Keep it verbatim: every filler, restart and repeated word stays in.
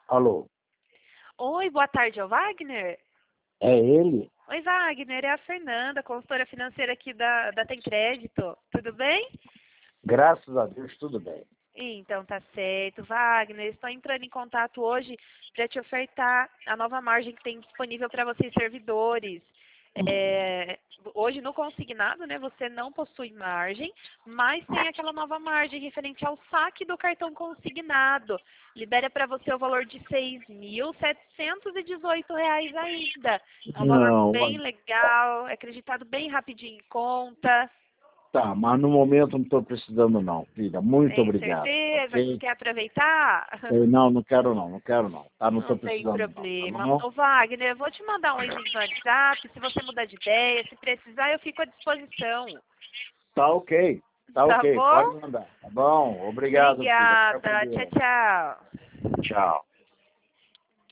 Alô? Oi, boa tarde, é o Wagner? É ele? Oi, Wagner, é a Fernanda, consultora financeira aqui da, da Tem Crédito. Tudo bem? Graças a Deus, tudo bem. Então, tá certo. Wagner, estou entrando em contato hoje para te ofertar a nova margem que tem disponível para vocês, servidores. É, hoje, no consignado, né, você não possui margem, mas tem aquela nova margem referente ao saque do cartão consignado. Libera para você o valor de seis mil setecentos e dezoito reais ainda. É um valor Não, bem mas- legal, é acreditado bem rapidinho em conta. tá, mas no momento não estou precisando não, filha. Muito Tem obrigado, certeza que ok? quer aproveitar? Eu, não, não quero não, não quero não. Tá, não estou Não tem precisando não, tá problema. bom? Ô Wagner, eu vou te mandar um link no WhatsApp. Se você mudar de ideia, se precisar, eu fico à disposição. Tá ok, tá Tá ok, pode bom? mandar, tá bom? Obrigado, filha. Fica com Obrigada. Tchau, Deus. tchau. Tchau.